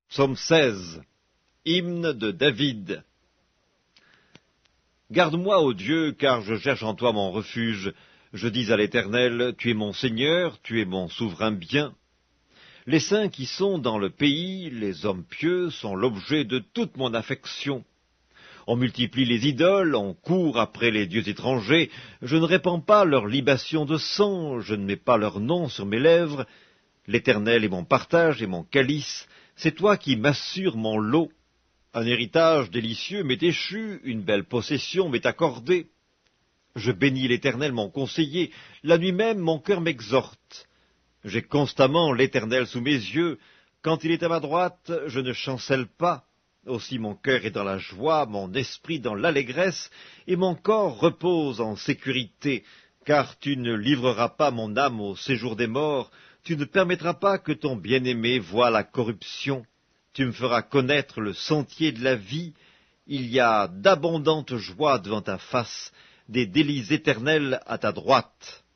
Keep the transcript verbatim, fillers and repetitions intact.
Psaume seize. Hymne de David. Garde-moi, ô Dieu, car je cherche en toi mon refuge. Je dis à l'Éternel, tu es mon Seigneur, tu es mon souverain bien. Les saints qui sont dans le pays, les hommes pieux, sont l'objet de toute mon affection. On multiplie les idoles, on court après les dieux étrangers. Je ne répands pas leur libation de sang, je ne mets pas leur nom sur mes lèvres. L'Éternel est mon partage et mon calice, c'est toi qui m'assures mon lot. Un héritage délicieux m'est échu, une belle possession m'est accordée. Je bénis l'Éternel mon conseiller, la nuit même mon cœur m'exhorte. J'ai constamment l'Éternel sous mes yeux, quand il est à ma droite, je ne chancelle pas. Aussi mon cœur est dans la joie, mon esprit dans l'allégresse, et mon corps repose en sécurité, car tu ne livreras pas mon âme au séjour des morts, tu ne permettras pas que ton bien-aimé voie la corruption. Tu me feras connaître le sentier de la vie. Il y a d'abondantes joies devant ta face, des délices éternels à ta droite.